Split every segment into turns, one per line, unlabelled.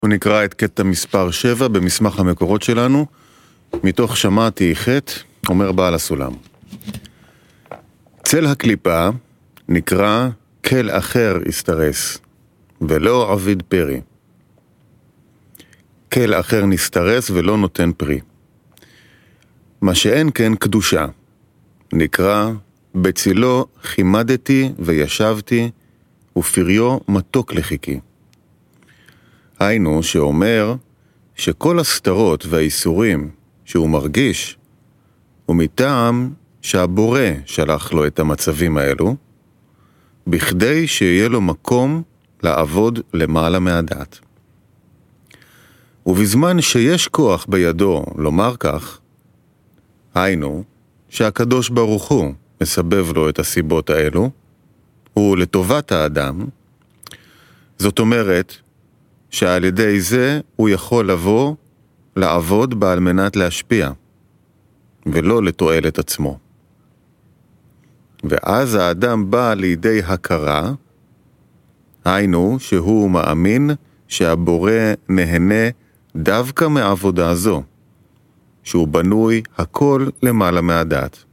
נקרא את קטע מספר 7 במסמך המקורות שלנו, מתוך שמעתי חטא, אומר בעל הסולם. צל הקליפה נקרא כל אחר הסתרס, ולא עביד פרי. כל אחר נסתרס ולא נותן פרי. מה שאין כן קדושה, נקרא בצילו חימדתי וישבתי, ופריו מתוק לחיקי. היינו שאומר שכל הסתרות והאיסורים שהוא מרגיש, ומטעם שהבורא שלח לו את המצבים האלו, בכדי שיהיה לו מקום לעבוד למעלה מהדעת. ובזמן שיש כוח בידו לומר כך, היינו שהקדוש ברוך הוא מסבב לו את הסיבות האלו, הוא לטובת האדם, זאת אומרת שעל ידי זה הוא יכול לבוא לעבוד בה על מנת להשפיע, ולא לתועלת עצמו. ואז האדם בא לידי הכרה, היינו שהוא מאמין שהבורא נהנה דווקא מעבודה זו, שהוא בנוי הכל למעלה מהדעת.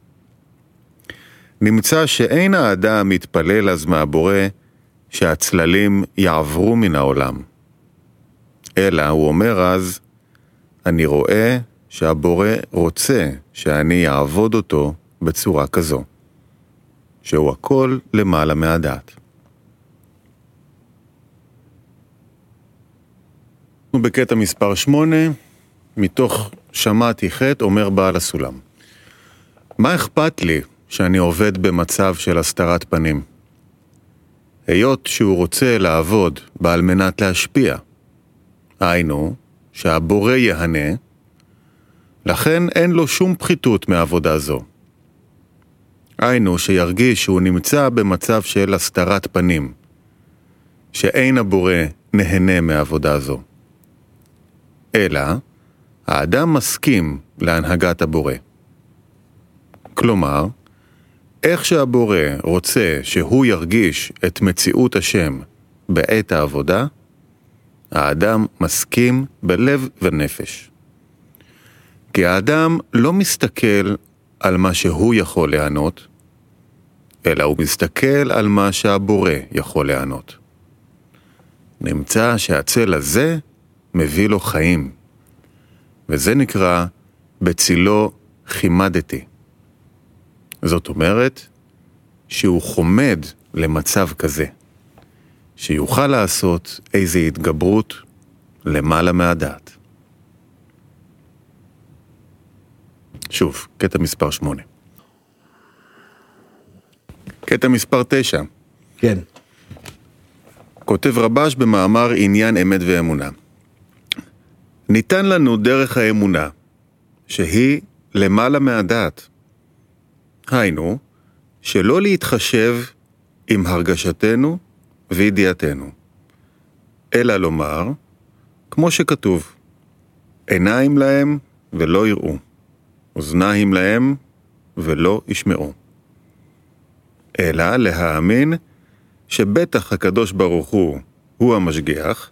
נמצא שאין האדם מתפלל אז מהבורא שהצללים יעברו מן העולם. אלא הוא אומר אז, אני רואה שהבורא רוצה שאני אעבוד אותו בצורה כזו, שהוא הכל למעלה מהדעת. בקטע מספר 8, מתוך שמעתי חטא, אומר בעל הסולם. מה אכפת לי שאני עובד במצב של הסתרת פנים? היות שהוא רוצה לעבוד בעל מנת להשפיע, היינו שהבורא יהנה, לכן אין לו שום פחיתות מעבודה זו. היינו שירגיש שהוא נמצא במצב של הסתרת פנים, שאין הבורא נהנה מעבודה זו. אלא האדם מסכים להנהגת הבורא. כלומר, איך שהבורא רוצה שהוא ירגיש את מציאות השם בעת העבודה, האדם מסכים בלב ונפש. כי האדם לא מסתכל על מה שהוא יכול לענות, אלא הוא מסתכל על מה שהבורא יכול לענות. נמצא שהצל הזה מביא לו חיים, וזה נקרא בצילו חימדתי. זאת אומרת שהוא חומד למצב כזה, שיוכל לעשות איזו התגברות למעלה מהדעת. שוב, קטע מספר 8. קטע מספר 9.
כן.
כותב רבש במאמר עניין אמת ואמונה. ניתן לנו דרך האמונה, שהיא למעלה מהדעת. היינו, שלא להתחשב עם הרגשתנו וידיעתנו, אלא לומר, כמו שכתוב, עיניים להם ולא יראו, אוזניים להם ולא ישמעו. אלא להאמין שבטח הקדוש ברוך הוא המשגיח,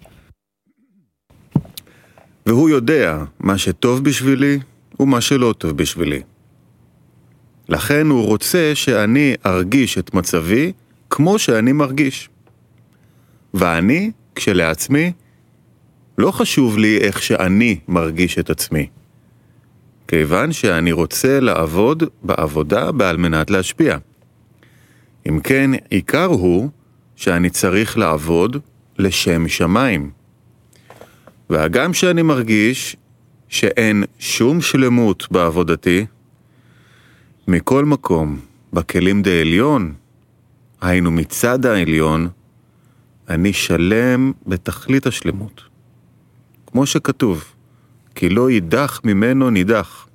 והוא יודע מה שטוב בשבילי ומה שלא טוב בשבילי. לכן הוא רוצה שאני ארגיש את מצבי כמו שאני מרגיש. ואני, כשלעצמי, לא חשוב לי איך שאני מרגיש את עצמי. כיוון שאני רוצה לעבוד בעבודה בעל מנת להשפיע. אם כן, עיקר הוא שאני צריך לעבוד לשם שמיים. והגם שאני מרגיש שאין שום שלמות בעבודתי, מכל מקום, בכלים דעליון, היינו מצד העליון, אני שלם בתכלית השלמות. כמו שכתוב, כי לא יידח ממנו נידח.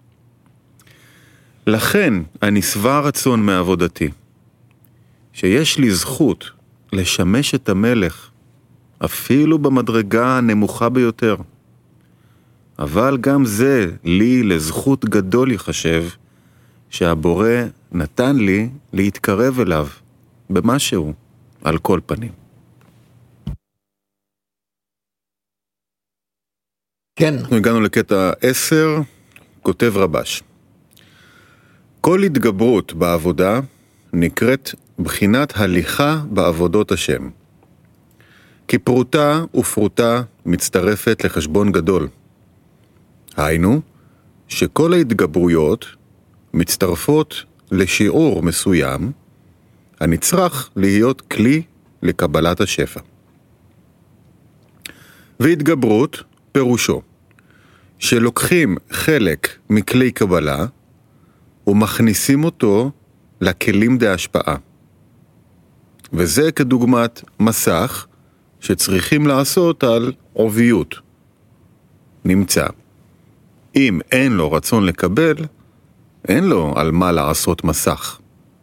לכן אני שבע רצון מעבודתי, שיש לי זכות לשמש את המלך, אפילו במדרגה הנמוכה ביותר. אבל גם זה לי לזכות גדול יחשב, שהבורא נתן לי להתקרב אליו במשהו, על כל פנים.
כן.
אנחנו הגענו לקטע 10, כותב רבש. כל התגברות בעבודה נקראת בחינת הליכה בעבודות השם. כי פרוטה ופרוטה מצטרפת לחשבון גדול. היינו, שכל ההתגברויות מצטרפות לשיעור מסוים, הנצרך להיות כלי לקבלת השפע. והתגברות פירושו, שלוקחים חלק מכלי קבלה, ומכניסים אותו לכלים דהשפעה. וזה כדוגמת מסך שצריכים לעשות על עוביות. נמצא. אם אין לו רצון לקבל, אין לו על מה לעשות מסך.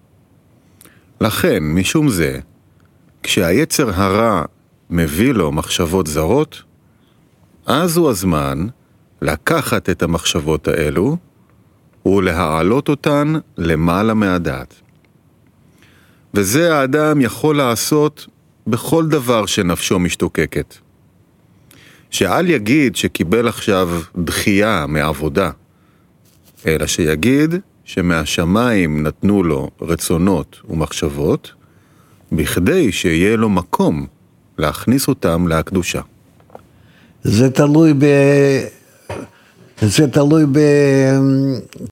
לכן, משום זה, כשהיצר הרע מביא לו מחשבות זרות, אז הוא הזמן לקחת את המחשבות האלו ולהעלות אותן למעלה מהדעת. וזה האדם יכול לעשות בכל דבר שנפשו משתוקקת. שאל יגיד שקיבל עכשיו דחייה מעבודה, אלא שיגיד שמהשמיים נתנו לו רצונות ומחשבות, בכדי שיהיה לו מקום להכניס אותם להקדושה.
זה תלוי